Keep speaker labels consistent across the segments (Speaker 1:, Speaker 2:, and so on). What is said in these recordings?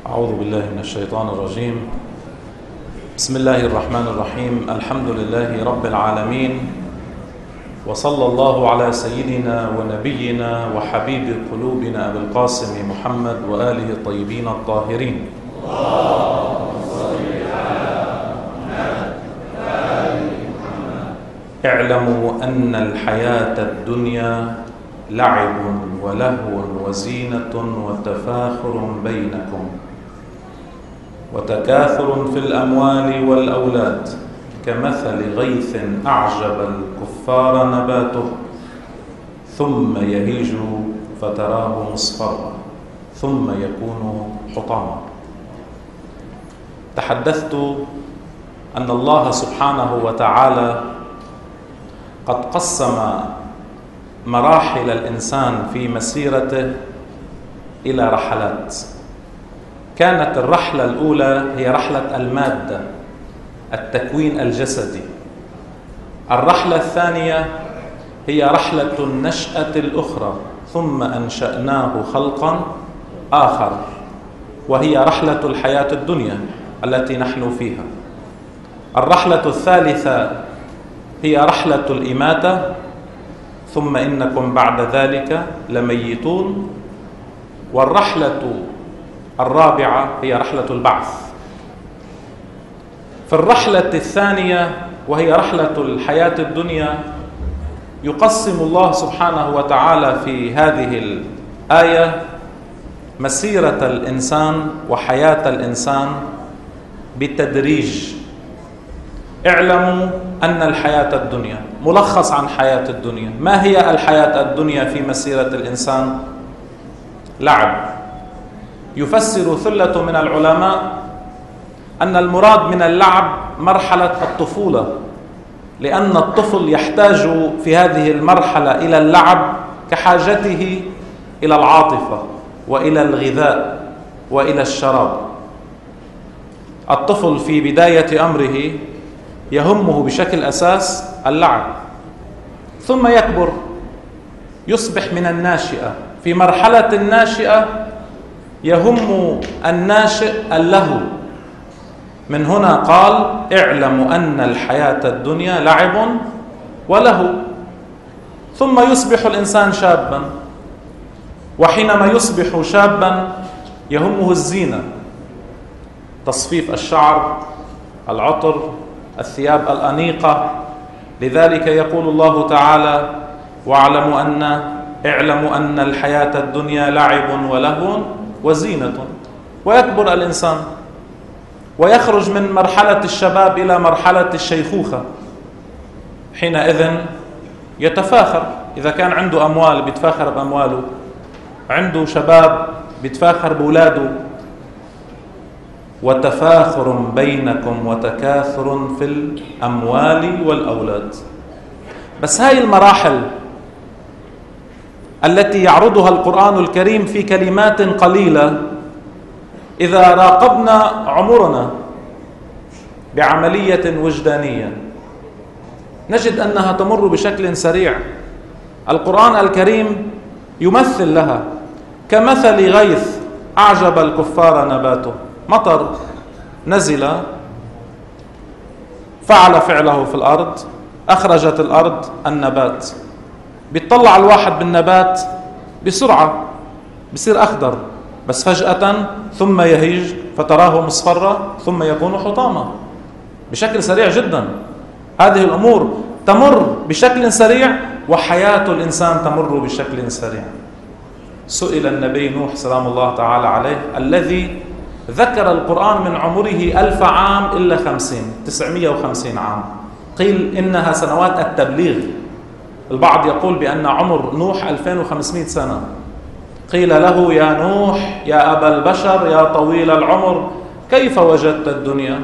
Speaker 1: أعوذ بالله من الشيطان الرجيم. بسم الله الرحمن الرحيم. الحمد لله رب العالمين، وصلى الله على سيدنا ونبينا وحبيب قلوبنا أبي القاسم محمد وآله الطيبين الطاهرين. اعلموا أن الحياة الدنيا لعب ولهو وزينة وتفاخر بينكم وتكاثر في الأموال والأولاد كمثل غيث أعجب الكفار نباته ثم يهيج فتراه مصفرا ثم يكون حطاما. تحدثت أن الله سبحانه وتعالى قد قسم مراحل الإنسان في مسيرته إلى رحلات. كانت الرحلة الأولى هي رحلة المادة، التكوين الجسدي. الرحلة الثانية هي رحلة النشأة الأخرى، ثم أنشأناه خلقا آخر، وهي رحلة الحياة الدنيا التي نحن فيها. الرحلة الثالثة هي رحلة الإماتة، ثم إنكم بعد ذلك لميتون. والرحلة الرابعة هي رحلة البعث. في الرحلة الثانية وهي رحلة الحياة الدنيا يقسم الله سبحانه وتعالى في هذه الآية مسيرة الإنسان وحياة الإنسان بالتدريج. اعلموا أن الحياة الدنيا، ملخص عن حياة الدنيا. ما هي الحياة الدنيا في مسيرة الإنسان؟ لعب. يفسر ثلة من العلماء أن المراد من اللعب مرحلة الطفولة، لأن الطفل يحتاج في هذه المرحلة إلى اللعب كحاجته إلى العاطفة وإلى الغذاء وإلى الشراب. الطفل في بداية أمره يهمه بشكل أساس اللعب، ثم يكبر يصبح من الناشئة. في مرحلة الناشئة يهم الناشئ اللهو. من هنا قال اعلموا أن الحياة الدنيا لعب ولهو. ثم يصبح الإنسان شابا، وحينما يصبح شابا يهمه الزينة، تصفيف الشعر، العطر، الثياب الأنيقة. لذلك يقول الله تعالى اعلموا أن الحياة الدنيا لعب ولهو وزينة. ويكبر الإنسان ويخرج من مرحلة الشباب إلى مرحلة الشيخوخة. حينئذ يتفاخر، إذا كان عنده أموال بيتفاخر بأمواله، عنده شباب بيتفاخر بأولاده. وتفاخر بينكم وتكاثر في الأموال والأولاد. بس هاي المراحل التي يعرضها القرآن الكريم في كلمات قليلة، إذا راقبنا عمرنا بعملية وجدانية نجد أنها تمر بشكل سريع. القرآن الكريم يمثل لها كمثل غيث أعجب الكفار نباته. مطر نزل فعل فعله في الأرض، أخرجت الأرض النبات. بيطلع الواحد بالنبات بسرعة بصير أخضر، بس فجأة ثم يهيج فتراه مصفرا ثم يكون حطاما، بشكل سريع جدا. هذه الأمور تمر بشكل سريع، وحياة الإنسان تمر بشكل سريع. سئل النبي نوح سلام الله تعالى عليه الذي ذكر القرآن من عمره 1000 عام إلا 950 عام، قيل إنها سنوات التبليغ. البعض يقول بأن عمر نوح 2500 سنة. قيل له يا نوح يا أبا البشر يا طويل العمر كيف وجدت الدنيا؟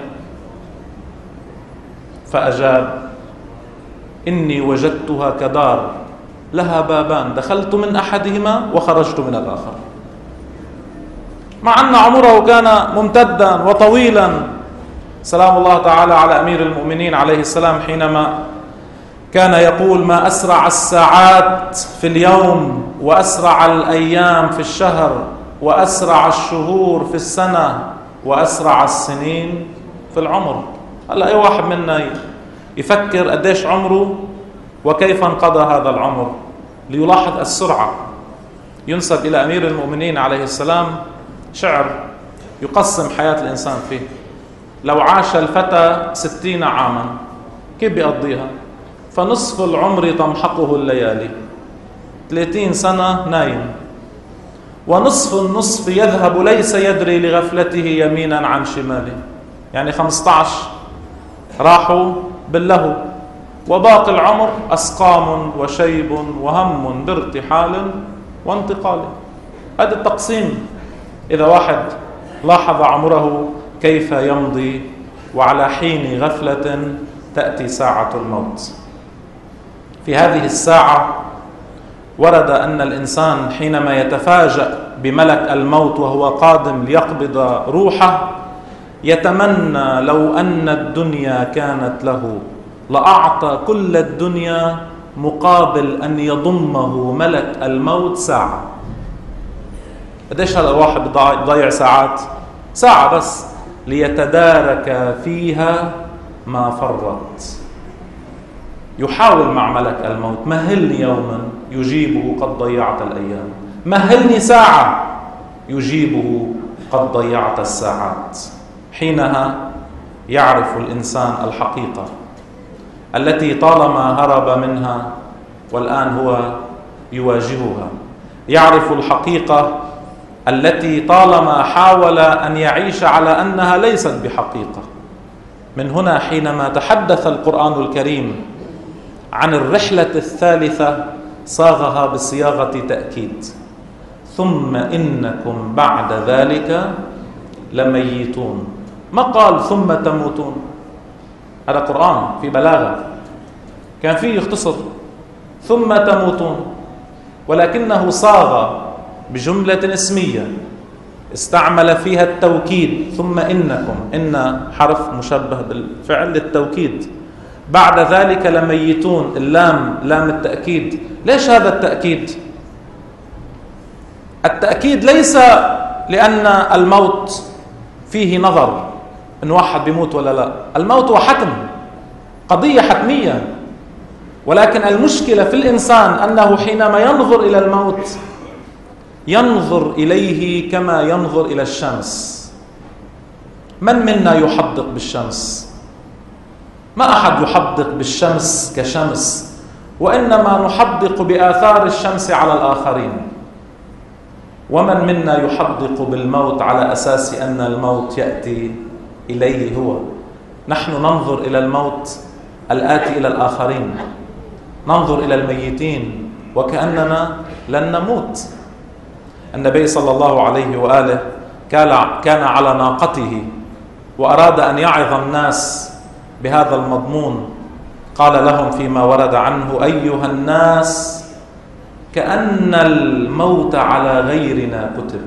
Speaker 1: فأجاب إني وجدتها كدار لها بابان دخلت من أحدهما وخرجت من الآخر. مع أن عمره كان ممتدا وطويلا. سلام الله تعالى على أمير المؤمنين عليه السلام حينما كان يقول ما أسرع الساعات في اليوم وأسرع الأيام في الشهر وأسرع الشهور في السنة وأسرع السنين في العمر. هلا أي واحد منا يفكر قديش عمره وكيف انقضى هذا العمر ليلاحظ السرعة. ينسب إلى أمير المؤمنين عليه السلام شعر يقسم حياة الإنسان فيه. لو عاش الفتى 60 عاما كيف بيقضيها؟ فنصف العمر تمحقه الليالي، 30 سنة نايم، ونصف النصف يذهب ليس يدري لغفلته يمينا عن شماله، يعني 15 راحوا باللهو، وباقي العمر أسقام وشيب وهم بارتحال وانتقال. هذا التقسيم إذا واحد لاحظ عمره كيف يمضي، وعلى حين غفلة تأتي ساعة الموت. في هذه الساعة ورد أن الإنسان حينما يتفاجأ بملك الموت وهو قادم ليقبض روحه يتمنى لو أن الدنيا كانت له لأعطى كل الدنيا مقابل أن يضمه ملك الموت ساعة. قديش هذا الواحد بضيع ساعات؟ ساعة بس ليتدارك فيها ما فرط. يحاول مع ملك الموت: مهلني يوما، يجيبه: قد ضيعت الأيام. مهلني ساعة، يجيبه: قد ضيعت الساعات. حينها يعرف الإنسان الحقيقة التي طالما هرب منها والآن هو يواجهها. يعرف الحقيقة التي طالما حاول أن يعيش على أنها ليست بحقيقة. من هنا حينما تحدث القرآن الكريم عن الرحلة الثالثة صاغها بصياغة تأكيد: ثم إنكم بعد ذلك لميتون. ما قال ثم تموتون. هذا قرآن في بلاغة، كان فيه يختصر ثم تموتون، ولكنه صاغ بجملة اسمية استعمل فيها التوكيد: ثم إنكم، إن حرف مشبه بالفعل للتوكيد. بعد ذلك لميتون، اللام لام التأكيد. ليش هذا التأكيد؟ التأكيد ليس لأن الموت فيه نظر إن واحد بيموت ولا لا، الموت هو حتم، قضية حتمية، ولكن المشكلة في الإنسان أنه حينما ينظر إلى الموت ينظر إليه كما ينظر إلى الشمس. من منا يحدق بالشمس؟ ما أحد يحدق بالشمس كشمس، وإنما نحدق بآثار الشمس على الآخرين. ومن منا يحدق بالموت على أساس أن الموت يأتي إليه هو. نحن ننظر إلى الموت الآتي إلى الآخرين، ننظر إلى الميتين وكأننا لن نموت. النبي صلى الله عليه وآله كان على ناقته وأراد أن يعظ الناس بهذا المضمون. قال لهم فيما ورد عنه: أيها الناس، كأن الموت على غيرنا كتب،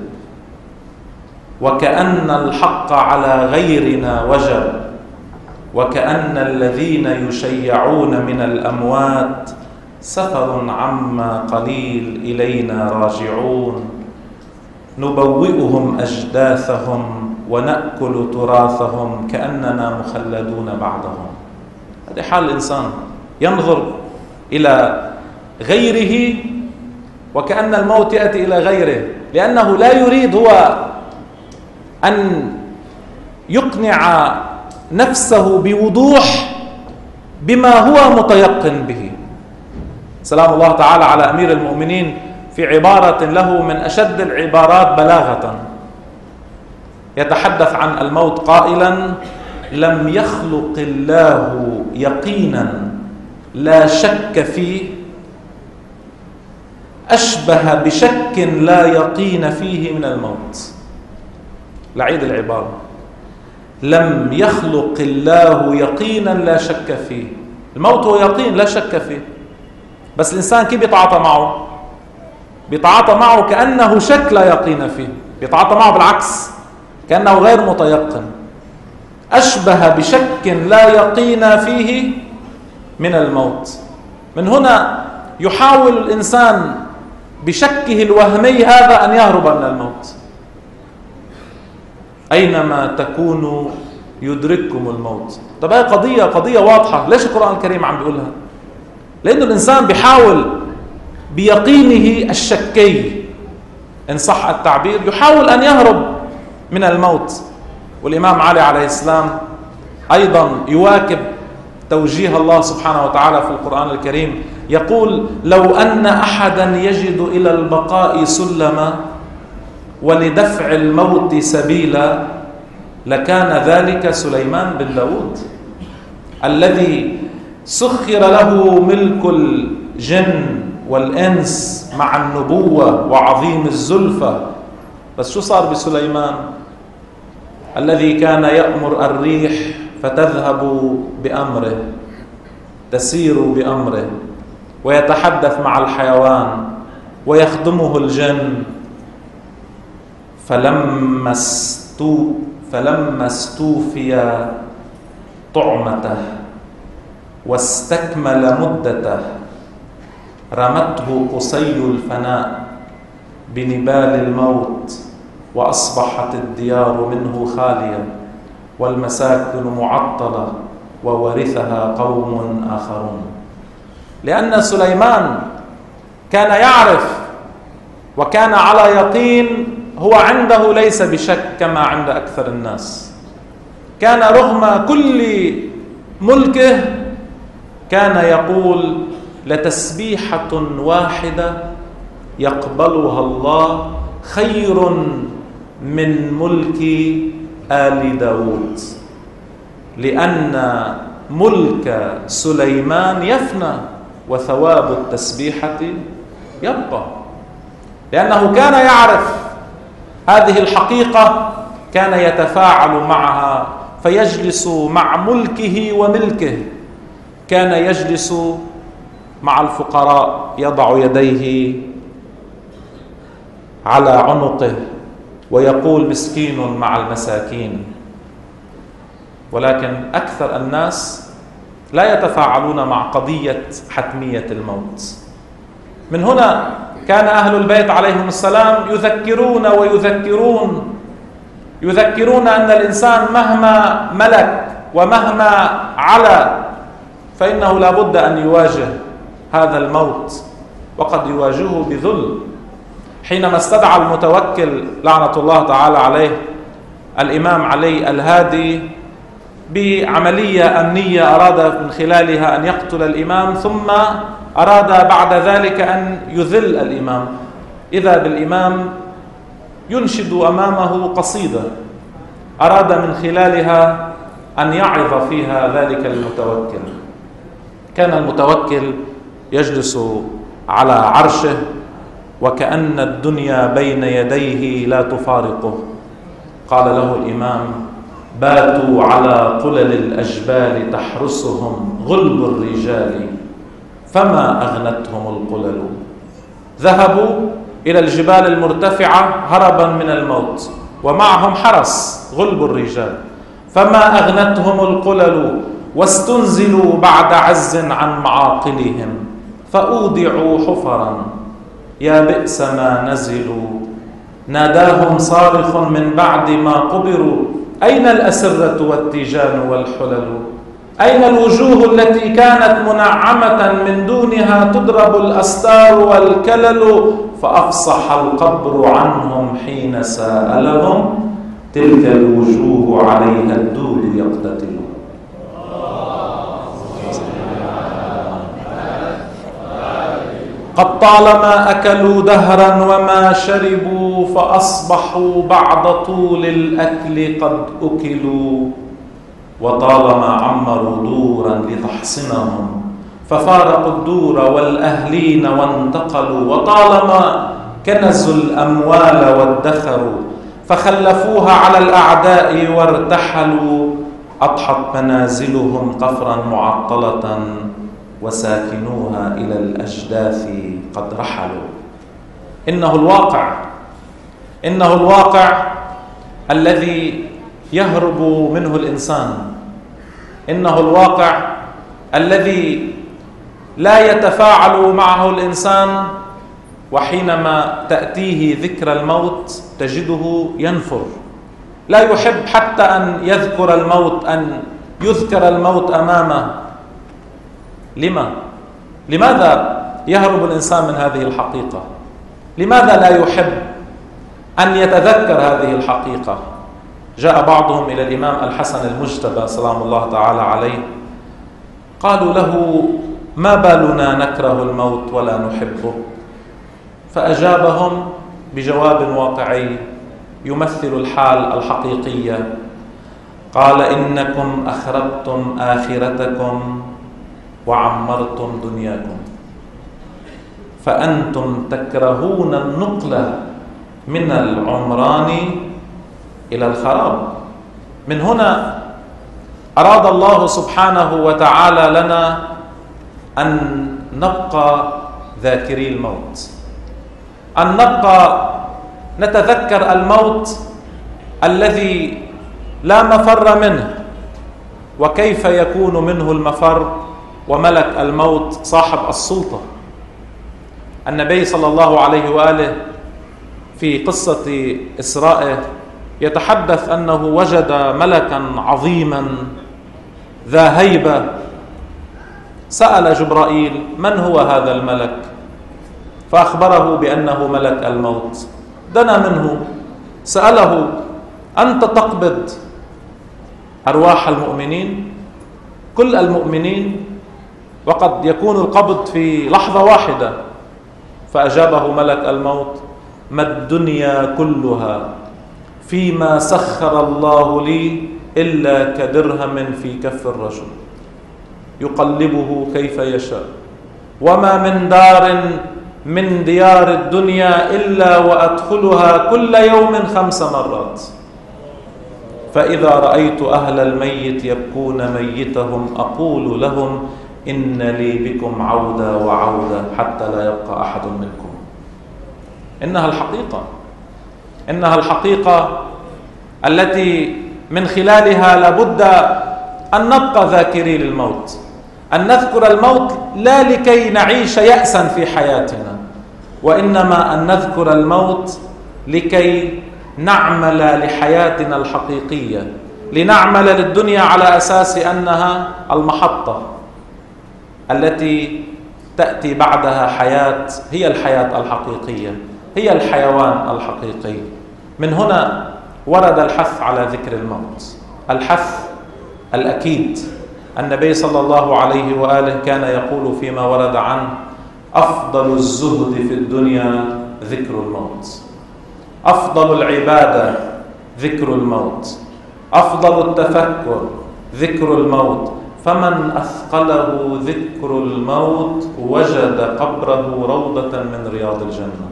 Speaker 1: وكأن الحق على غيرنا وجب، وكأن الذين يشيعون من الأموات سفر عما قليل إلينا راجعون، نبوئهم أجداثهم ونأكل تراثهم كأننا مخلدون بعدهم. هذا حال الإنسان، ينظر إلى غيره وكأن الموت يأتي إلى غيره، لأنه لا يريد هو أن يقنع نفسه بوضوح بما هو متيقن به. سلام الله تعالى على أمير المؤمنين في عبارة له من أشد العبارات بلاغة، يتحدث عن الموت قائلا: لم يخلق الله يقينا لا شك فيه أشبه بشك لا يقين فيه من الموت. لعيد العبارة: لم يخلق الله يقينا لا شك فيه. الموت هو يقين لا شك فيه، بس الإنسان كيف بيتعاطى معه؟ بيتعاطى معه كأنه شك لا يقين فيه، بيتعاطى معه بالعكس كأنه غير متيقن. أشبه بشك لا يقين فيه من الموت. من هنا يحاول الإنسان بشكه الوهمي هذا أن يهرب من الموت. أينما تكونوا يدرككم الموت. طب هي قضية واضحة. ليش القرآن الكريم عم بيقولها؟ لأنه الإنسان بيحاول بيقينه الشكي إن صح التعبير يحاول أن يهرب من الموت. والإمام علي عليه السلام أيضا يواكب توجيه الله سبحانه وتعالى في القرآن الكريم، يقول: لو أن أحدا يجد إلى البقاء سلما ولدفع الموت سبيلا لكان ذلك سليمان بن داود الذي سخر له ملك الجن والإنس مع النبوة وعظيم الزلفة. بس شو صار بسليمان الذي كان يأمر الريح فتذهب بأمره، تسير بأمره، ويتحدث مع الحيوان ويخدمه الجن؟ فلما استوفي طعمته واستكمل مدته رمته قصي الفناء بنبال الموت، وأصبحت الديار منه خالية والمساكن معطلة وورثها قوم آخرون. لأن سليمان كان يعرف وكان على يقين، هو عنده ليس بشك كما عند أكثر الناس. كان رغم كل ملكه كان يقول: لتسبيحة واحدة يقبلها الله خير من ملك آل داود، لأن ملك سليمان يفنى وثواب التسبيحة يبقى. لأنه كان يعرف هذه الحقيقة، كان يتفاعل معها فيجلس مع ملكه وملكه. كان يجلس مع الفقراء يضع يديه على عنقه ويقول: مسكين مع المساكين. ولكن أكثر الناس لا يتفاعلون مع قضية حتمية الموت. من هنا كان أهل البيت عليهم السلام يذكرون ويذكرون أن الإنسان مهما ملك ومهما علا فإنه لا بد أن يواجه هذا الموت، وقد يواجهه بذل. حينما استدعى المتوكل لعنة الله تعالى عليه الإمام علي الهادي بعملية أمنية أراد من خلالها أن يقتل الإمام، ثم أراد بعد ذلك أن يذل الإمام، إذا بالإمام ينشد أمامه قصيدة أراد من خلالها أن يعظ فيها ذلك المتوكل. كان المتوكل يجلس على عرشه وكأن الدنيا بين يديه لا تفارقه. قال له الإمام: باتوا على قلل الأجبال تحرسهم غلب الرجال فما أغنتهم القلل. ذهبوا إلى الجبال المرتفعة هربا من الموت ومعهم حرس غلب الرجال، فما أغنتهم القلل واستنزلوا بعد عز عن معاقلهم، فأودعوا حفرا يا بئس ما نزلوا. ناداهم صارخ من بعد ما قبروا: أين الأسرة والتيجان والحلل؟ أين الوجوه التي كانت منعمة من دونها تضرب الأستار والكلل؟ فأفصح القبر عنهم حين سألهم: تلك الوجوه عليها الدود يقتتل. قد طالما أكلوا دهرا وما شربوا، فأصبحوا بعد طول الأكل قد أكلوا. وطالما عمروا دورا لتحصنهم، ففارقوا الدور والأهلين وانتقلوا. وطالما كنزوا الأموال وادخروا، فخلفوها على الأعداء وارتحلوا. أضحت منازلهم قفرا معطلة، وساكنوها إلى الأجداث قد رحلوا. إنه الواقع الذي يهرب منه الإنسان، إنه الواقع الذي لا يتفاعل معه الإنسان، وحينما تأتيه ذكر الموت تجده ينفر لا يحب حتى أن يذكر الموت أمامه. لماذا يهرب الإنسان من هذه الحقيقة؟ لماذا لا يحب أن يتذكر هذه الحقيقة؟ جاء بعضهم إلى الإمام الحسن المجتبى سلام الله تعالى عليه، قالوا له: ما بالنا نكره الموت ولا نحبه؟ فأجابهم بجواب واقعي يمثل الحال الحقيقية، قال: إنكم أخربتم آخرتكم وعمرتم دنياكم، فأنتم تكرهون النقلة من العمران إلى الخراب. من هنا أراد الله سبحانه وتعالى لنا أن نبقى ذاكري الموت، أن نبقى نتذكر الموت الذي لا مفر منه، وكيف يكون منه المفر وملك الموت صاحب السلطة. النبي صلى الله عليه وآله في قصة إسرائه يتحدث أنه وجد ملكا عظيما ذا هيبة. سأل جبرائيل: من هو هذا الملك؟ فأخبره بأنه ملك الموت. دنا منه سأله: أنت تقبض أرواح المؤمنين، كل المؤمنين، وقد يكون القبض في لحظة واحدة؟ فأجابه ملك الموت: ما الدنيا كلها فيما سخر الله لي إلا كدرهم في كف الرجل يقلبه كيف يشاء، وما من دار من ديار الدنيا إلا وأدخلها كل يوم 5 مرات، فإذا رأيت أهل الميت يبكون ميتهم أقول لهم: إن لي بكم عودة وعودة حتى لا يبقى أحد منكم. إنها الحقيقة التي من خلالها لابد أن نبقى ذاكري للموت، أن نذكر الموت لا لكي نعيش يأسا في حياتنا، وإنما أن نذكر الموت لكي نعمل لحياتنا الحقيقية، لنعمل للدنيا على أساس أنها المحطة التي تأتي بعدها حياة، هي الحياة الحقيقية، هي الحيوان الحقيقي. من هنا ورد الحث على ذكر الموت، الحث الأكيد. النبي صلى الله عليه وآله كان يقول فيما ورد عنه: أفضل الزهد في الدنيا ذكر الموت، أفضل العبادة ذكر الموت، أفضل التفكر ذكر الموت، فمن أثقله ذكر الموت وجد قبره روضة من رياض الجنة.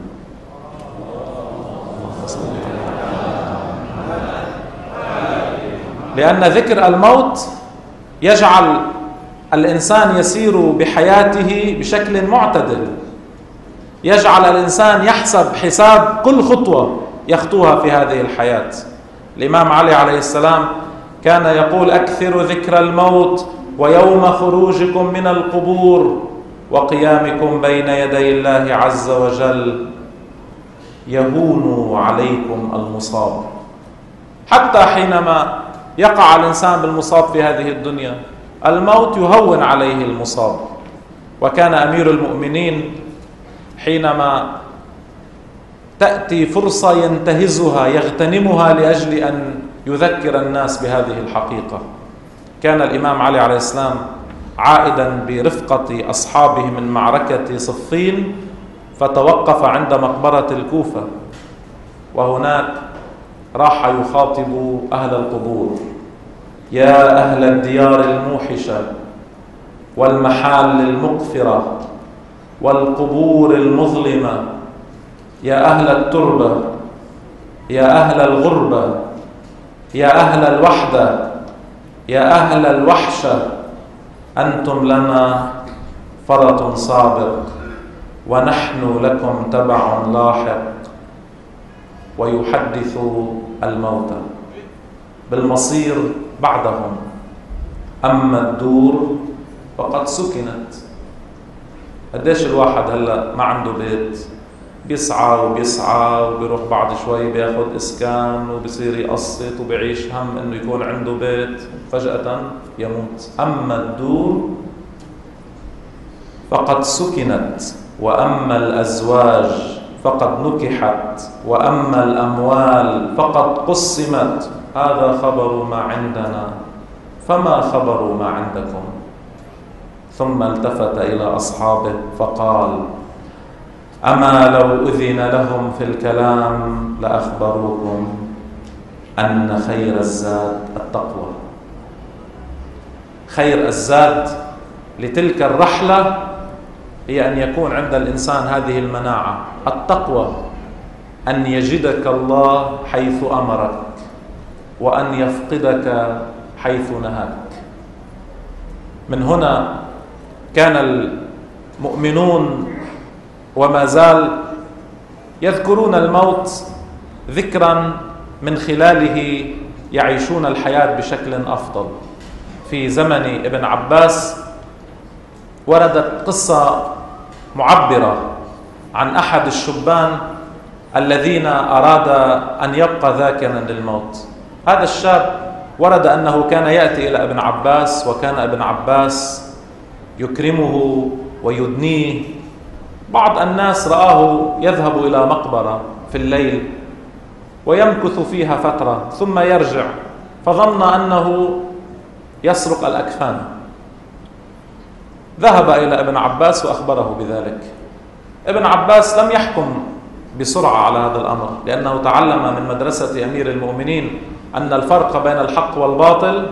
Speaker 1: لأن ذكر الموت يجعل الإنسان يسير بحياته بشكل معتدل، يجعل الإنسان يحسب حساب كل خطوة يخطوها في هذه الحياة. الإمام علي عليه السلام كان يقول: أكثر ذكر الموت ويوم خروجكم من القبور وقيامكم بين يدي الله عز وجل يهون عليكم المصاب. حتى حينما يقع الإنسان بالمصاب في هذه الدنيا الموت يهون عليه المصاب. وكان أمير المؤمنين حينما تأتي فرصة ينتهزها يغتنمها لأجل أن يذكر الناس بهذه الحقيقة. كان الإمام علي عليه السلام عائدا برفقة أصحابه من معركة صفين، فتوقف عند مقبرة الكوفة، وهناك راح يخاطب أهل القبور: يا أهل الديار الموحشة والمحال المقفرة والقبور المظلمة، يا أهل التربة، يا أهل الغربة، يا أهل الوحدة، يا أهل الوحشة، أنتم لنا فرط سابق ونحن لكم تبع لاحق. ويحدث الموتى بالمصير بعدهم: أما الدور فقد سكنت. قديش الواحد هلأ ما عنده بيت، بيسعى وبيسعى وبيروح بعد شوي بياخد إسكان وبصير يقسط وبيعيش هم إنه يكون عنده بيت، فجأة يموت. أما الدور فقد سكنت، وأما الأزواج فقد نكحت، وأما الأموال فقد قسمت. هذا خبر ما عندنا، فما خبر ما عندكم؟ ثم التفت إلى أصحابه فقال: أما لو أذن لهم في الكلام لأخبروكم أن خير الزاد التقوى. خير الزاد لتلك الرحلة هي أن يكون عند الإنسان هذه المناعة، التقوى، أن يجدك الله حيث أمرك وأن يفقدك حيث نهاك. من هنا كان المؤمنون وما زال يذكرون الموت ذكرا من خلاله يعيشون الحياة بشكل أفضل. في زمن ابن عباس وردت قصة معبرة عن أحد الشبان الذين أراد أن يبقى ذاكرا للموت. هذا الشاب ورد أنه كان يأتي إلى ابن عباس، وكان ابن عباس يكرمه ويدنيه. بعض الناس رآه يذهب إلى مقبرة في الليل ويمكث فيها فترة ثم يرجع، فظن أنه يسرق الأكفان. ذهب إلى ابن عباس وأخبره بذلك. ابن عباس لم يحكم بسرعة على هذا الأمر، لأنه تعلم من مدرسة أمير المؤمنين أن الفرق بين الحق والباطل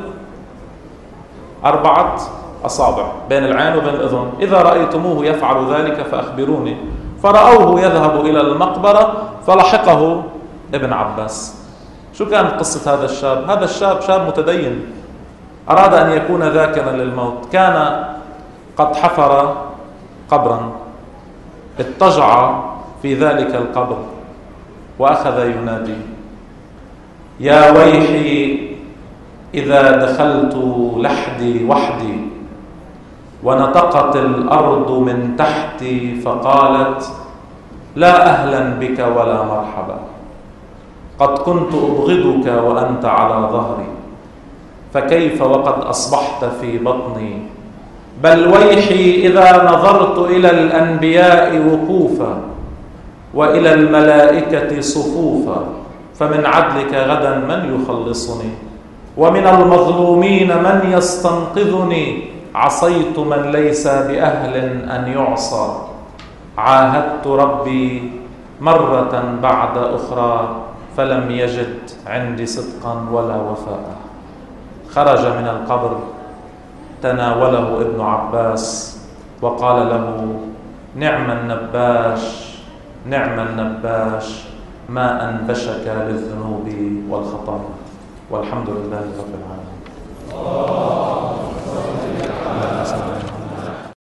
Speaker 1: 4 أصابع بين العين وبين الأذن. إذا رأيتموه يفعل ذلك فأخبروني. فرأوه يذهب إلى المقبرة فلحقه ابن عباس. شو كانت قصة هذا الشاب؟ هذا الشاب شاب متدين، أراد أن يكون ذاكرا للموت. كان قد حفر قبرا، اضطجع في ذلك القبر وأخذ ينادي: يا ويحي إذا دخلت لحدي وحدي ونطقت الأرض من تحتي فقالت: لا أهلا بك ولا مرحبا، قد كنت أبغضك وأنت على ظهري، فكيف وقد أصبحت في بطني؟ بل ويحي إذا نظرت إلى الأنبياء وقوفا وإلى الملائكة صفوفا، فمن عدلك غدا من يخلصني، ومن المظلومين من يستنقذني. عصيت من ليس بأهل أن يعصى، عاهدت ربي مرة بعد أخرى فلم يجد عندي صدقا ولا وفاء. خرج من القبر، تناوله ابن عباس وقال له: نعم النباش، نعم النباش، ما أنبشك للذنوب والخطايا. والحمد لله رب العالمين.